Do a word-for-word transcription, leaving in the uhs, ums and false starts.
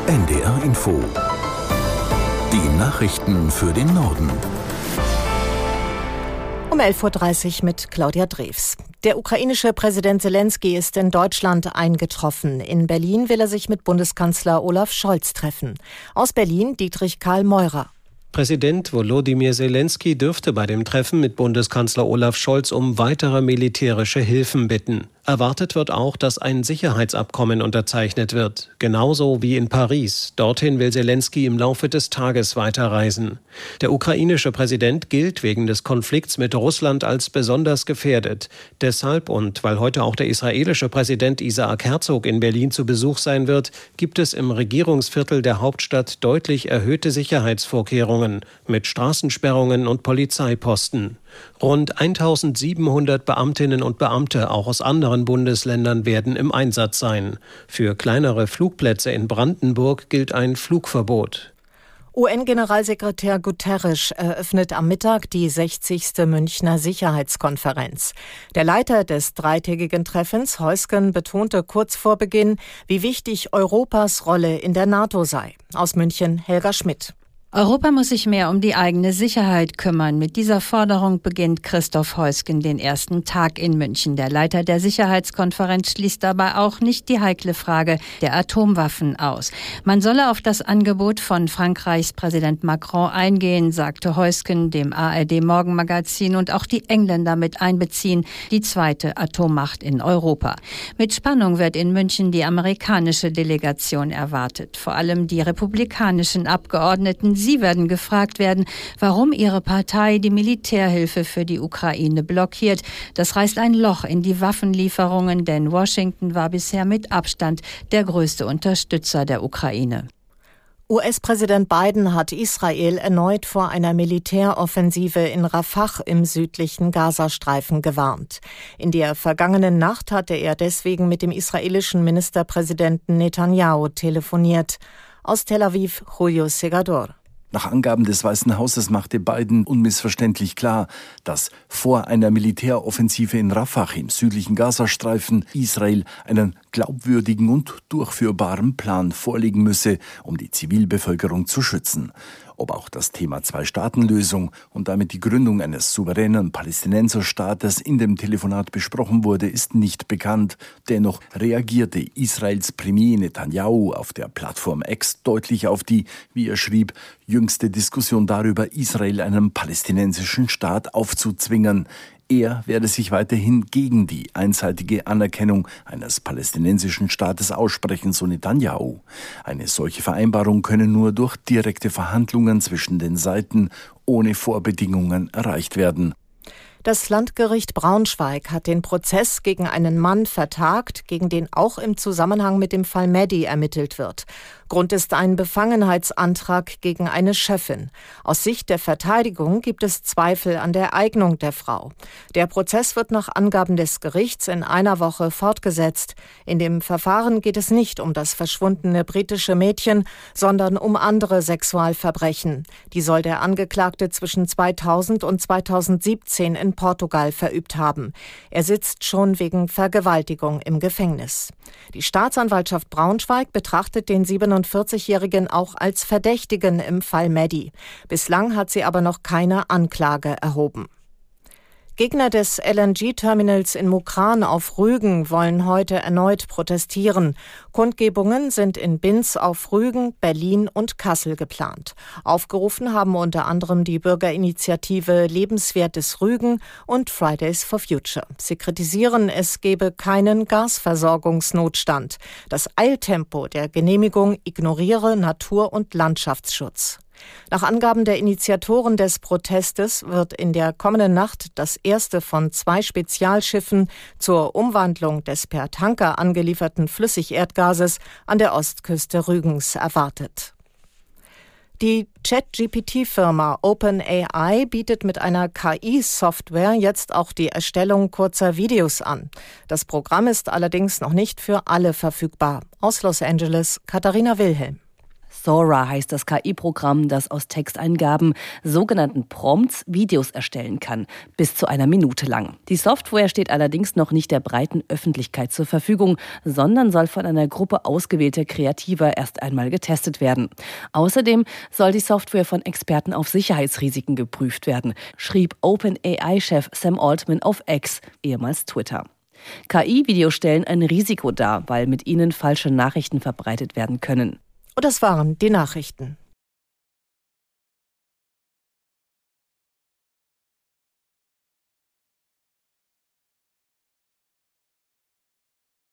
N D R Info. Die Nachrichten für den Norden. Um elf Uhr dreißig mit Claudia Drews. Der ukrainische Präsident Selensky ist in Deutschland eingetroffen. In Berlin will er sich mit Bundeskanzler Olaf Scholz treffen. Aus Berlin Dietrich Karl Meurer. Präsident Volodymyr Selensky dürfte bei dem Treffen mit Bundeskanzler Olaf Scholz um weitere militärische Hilfen bitten. Erwartet wird auch, dass ein Sicherheitsabkommen unterzeichnet wird, genauso wie in Paris. Dorthin will Selensky im Laufe des Tages weiterreisen. Der ukrainische Präsident gilt wegen des Konflikts mit Russland als besonders gefährdet. Deshalb und weil heute auch der israelische Präsident Isaac Herzog in Berlin zu Besuch sein wird, gibt es im Regierungsviertel der Hauptstadt deutlich erhöhte Sicherheitsvorkehrungen mit Straßensperrungen und Polizeiposten. Rund eintausendsiebenhundert Beamtinnen und Beamte, auch aus anderen Bundesländern, werden im Einsatz sein. Für kleinere Flugplätze in Brandenburg gilt ein Flugverbot. U N-Generalsekretär Guterres eröffnet am Mittag die sechzigste Münchner Sicherheitskonferenz. Der Leiter des dreitägigen Treffens, Heusgen, betonte kurz vor Beginn, wie wichtig Europas Rolle in der NATO sei. Aus München Helga Schmidt. Europa muss sich mehr um die eigene Sicherheit kümmern. Mit dieser Forderung beginnt Christoph Heusgen den ersten Tag in München. Der Leiter der Sicherheitskonferenz schließt dabei auch nicht die heikle Frage der Atomwaffen aus. Man solle auf das Angebot von Frankreichs Präsident Macron eingehen, sagte Heusgen dem A R D-Morgenmagazin, und auch die Engländer mit einbeziehen, die zweite Atommacht in Europa. Mit Spannung wird in München die amerikanische Delegation erwartet. Vor allem die republikanischen Abgeordneten. Sie werden gefragt werden, warum ihre Partei die Militärhilfe für die Ukraine blockiert. Das reißt ein Loch in die Waffenlieferungen, denn Washington war bisher mit Abstand der größte Unterstützer der Ukraine. U S-Präsident Biden hat Israel erneut vor einer Militäroffensive in Rafah im südlichen Gazastreifen gewarnt. In der vergangenen Nacht hatte er deswegen mit dem israelischen Ministerpräsidenten Netanyahu telefoniert. Aus Tel Aviv, Julio Segador. Nach Angaben des Weißen Hauses machte Biden unmissverständlich klar, dass vor einer Militäroffensive in Rafah im südlichen Gazastreifen Israel einen glaubwürdigen und durchführbaren Plan vorlegen müsse, um die Zivilbevölkerung zu schützen. Ob auch das Thema Zwei-Staaten-Lösung und damit die Gründung eines souveränen Palästinenserstaates in dem Telefonat besprochen wurde, ist nicht bekannt. Dennoch reagierte Israels Premier Netanyahu auf der Plattform X deutlich auf die, wie er schrieb, jüngste Diskussion darüber, Israel einem palästinensischen Staat aufzuzwingen. Er werde sich weiterhin gegen die einseitige Anerkennung eines palästinensischen Staates aussprechen, so Netanyahu. Eine solche Vereinbarung könne nur durch direkte Verhandlungen zwischen den Seiten ohne Vorbedingungen erreicht werden. Das Landgericht Braunschweig hat den Prozess gegen einen Mann vertagt, gegen den auch im Zusammenhang mit dem Fall Maddie ermittelt wird. Grund ist ein Befangenheitsantrag gegen eine Chefin. Aus Sicht der Verteidigung gibt es Zweifel an der Eignung der Frau. Der Prozess wird nach Angaben des Gerichts in einer Woche fortgesetzt. In dem Verfahren geht es nicht um das verschwundene britische Mädchen, sondern um andere Sexualverbrechen. Die soll der Angeklagte zwischen zweitausend und zweitausendsiebzehn in Portugal verübt haben. Er sitzt schon wegen Vergewaltigung im Gefängnis. Die Staatsanwaltschaft Braunschweig betrachtet den siebenundvierzigjährigen auch als Verdächtigen im Fall Maddie. Bislang hat sie aber noch keine Anklage erhoben. Gegner des L N G-Terminals in Mukran auf Rügen wollen heute erneut protestieren. Kundgebungen sind in Binz auf Rügen, Berlin und Kassel geplant. Aufgerufen haben unter anderem die Bürgerinitiative Lebenswertes Rügen und Fridays for Future. Sie kritisieren, es gebe keinen Gasversorgungsnotstand. Das Eiltempo der Genehmigung ignoriere Natur- und Landschaftsschutz. Nach Angaben der Initiatoren des Protestes wird in der kommenden Nacht das erste von zwei Spezialschiffen zur Umwandlung des per Tanker angelieferten Flüssigerdgases an der Ostküste Rügens erwartet. Die Chat-G P T-Firma OpenAI bietet mit einer K I-Software jetzt auch die Erstellung kurzer Videos an. Das Programm ist allerdings noch nicht für alle verfügbar. Aus Los Angeles, Katharina Wilhelm. Sora heißt das K I-Programm, das aus Texteingaben, sogenannten Prompts, Videos erstellen kann, bis zu einer Minute lang. Die Software steht allerdings noch nicht der breiten Öffentlichkeit zur Verfügung, sondern soll von einer Gruppe ausgewählter Kreativer erst einmal getestet werden. Außerdem soll die Software von Experten auf Sicherheitsrisiken geprüft werden, schrieb OpenAI-Chef Sam Altman auf X, ehemals Twitter. K I-Videos stellen ein Risiko dar, weil mit ihnen falsche Nachrichten verbreitet werden können. Und das waren die Nachrichten.